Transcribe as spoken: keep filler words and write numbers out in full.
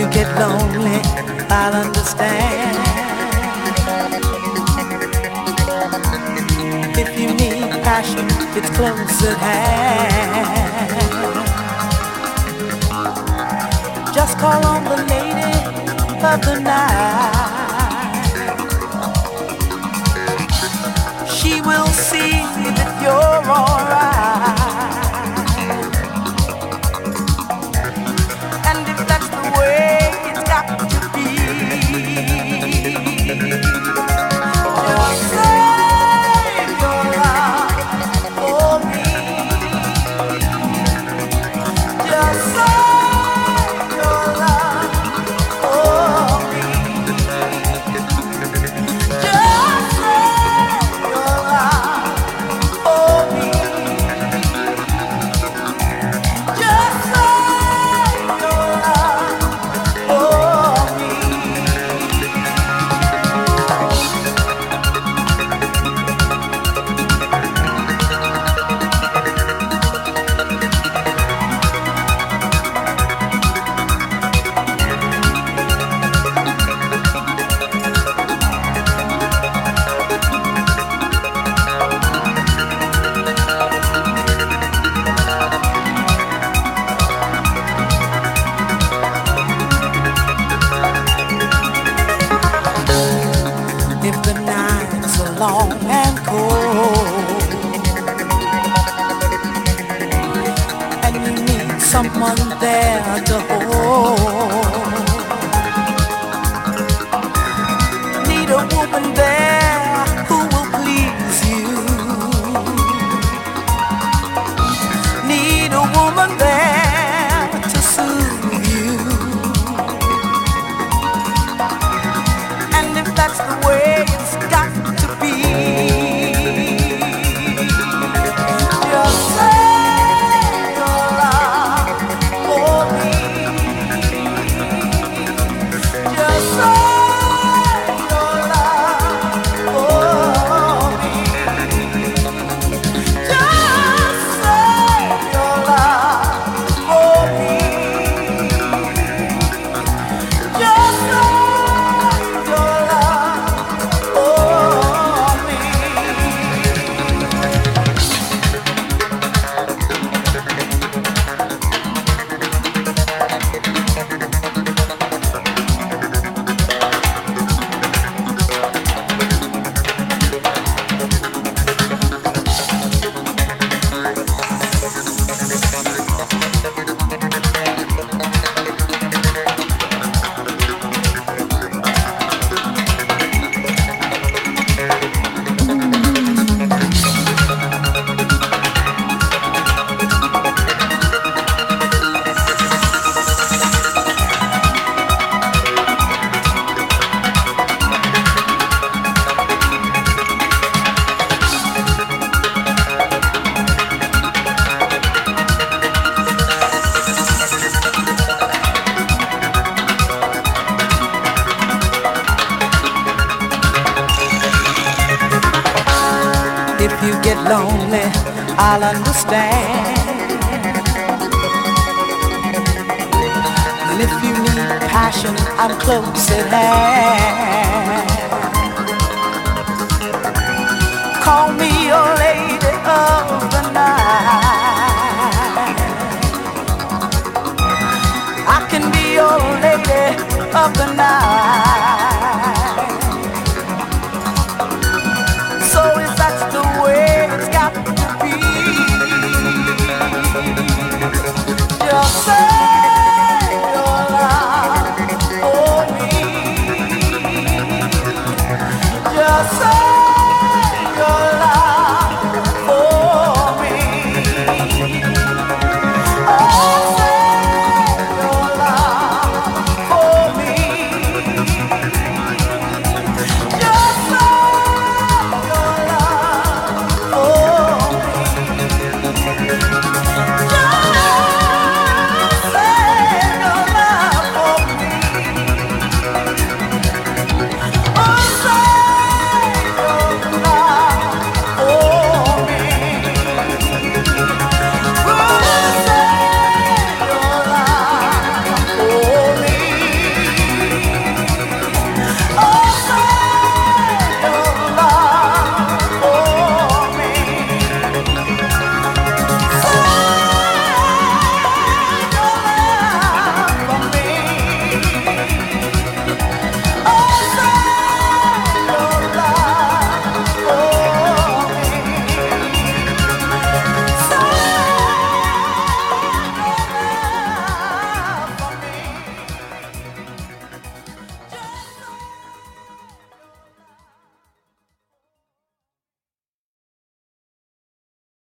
get lonely, I'll understand. If you need passion, it's close at hand. Just call on the lady of the night. She will see that you're alright. And if that's the way it's got to be, just save your love for me. Just save your love for me. Just save your love for me. Just save your love for me. If the nights are long and cold, and you need someone there to hold, need a woman there who will please you, need a woman there to soothe you. And if that's the way it's got to be, just save your love for me. Just save your love for me. Just save your love for me. Just save your love for me. If you get lonely, I'll understand. And if you need passion, I'm close at hand. Call me your lady of the night. I can be your lady of the night.